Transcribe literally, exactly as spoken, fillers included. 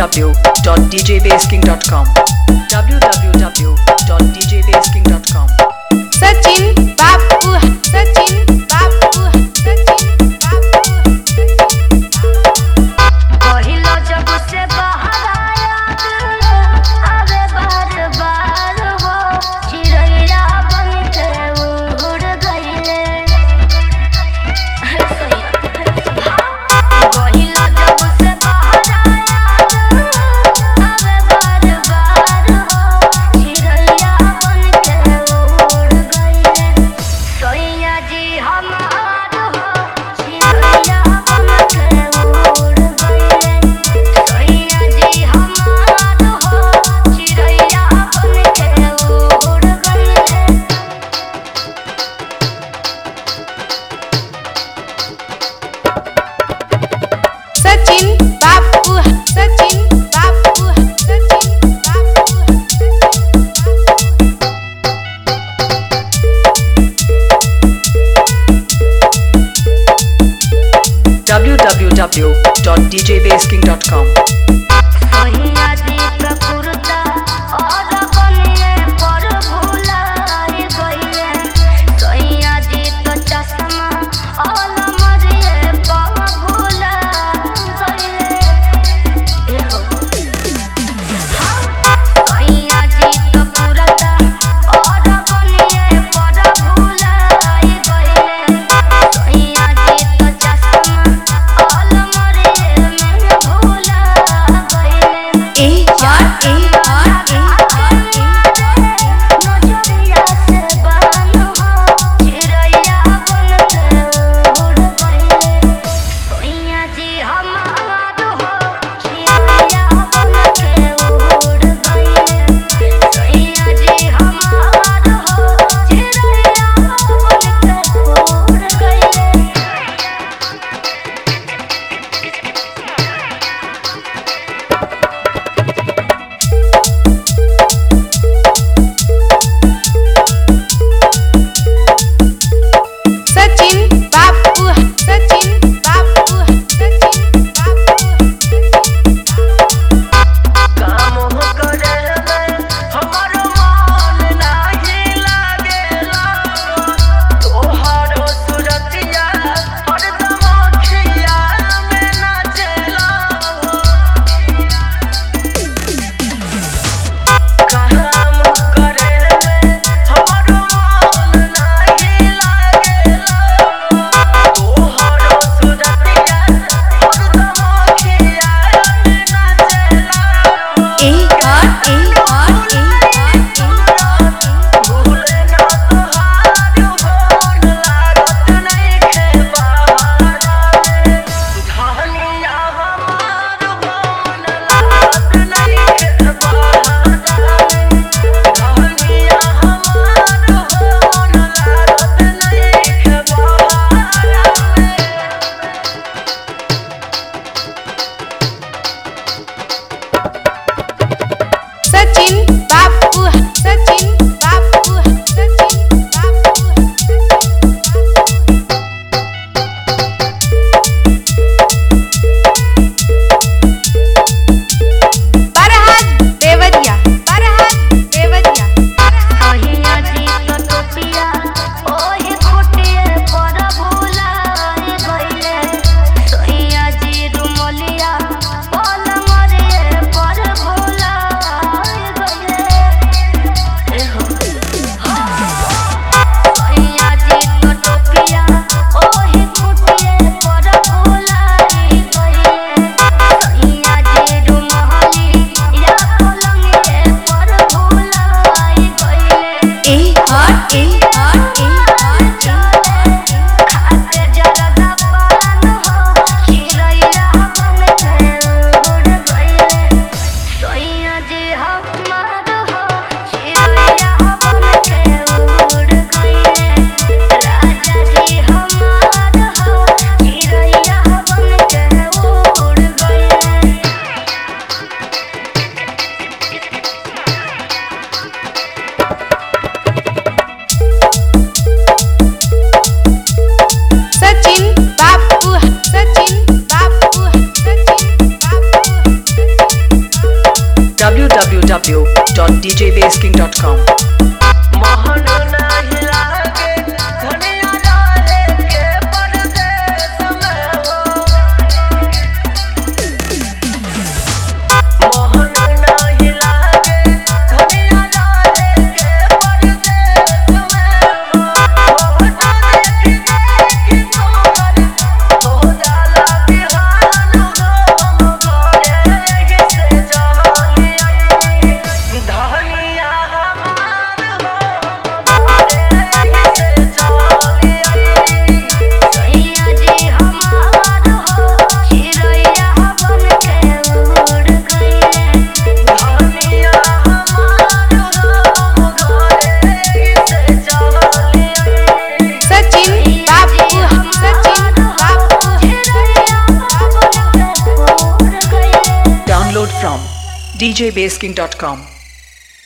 w dot d j bass king dot com w w w dot d j bass king dot com Sachin बाबू सचिन बाबू सचिन बाबू पहिलो जब से बाहर आया अबे बार बार हो चिड़ैया बन के उड़ गईले पहिलो जब से बाहर आया अबे बार बार हो चिड़ैया बन के उड़ गईले सोइया जी हमार हो चिड़ैया बन के उड़ गईले सोइया जी हमार हो चिड़ैया बन के उड़ गईले सचिन बाबू सचिन बाबू सचिन बाबू w w w dot d j bass king dot com सोइया जी प्रकृता और बनिए पर भुलाए गईले सोइया जी तो चश्मा और मरिए पर भुला गईले सोइया जी तो पुरता और बनिए पर भुलाए गईले सोइया जी तो चश्मा और मरिए में भुला गईले A R A R A R नजरिया से बान हो चिड़ैया बन के उड़ गईले सोइया जी हमार हो चिड़ैया बन के उड़ गईले सोइया जी हमार हो चिड़ैया बन के उड़ गईले djbasking dot com. मोहन नाही लागे धनिया डाले के परदेस में हो। मोहन नाही लागे धनिया डाले के परदेस में हो। मोहन देखी देखी तोहर हो जाला बिहान हो। मोरे रही से जहानी धनिया हमार हो। मोरे रही से जहानी सैया जी हमार हो चिरैया बन के उड़ गइले धनिया हमार हो। मोरे रही से जहानी सचिन बाबू सचिन बाबू चिरैया बन के उड़ गइले Download from d j basking dot com.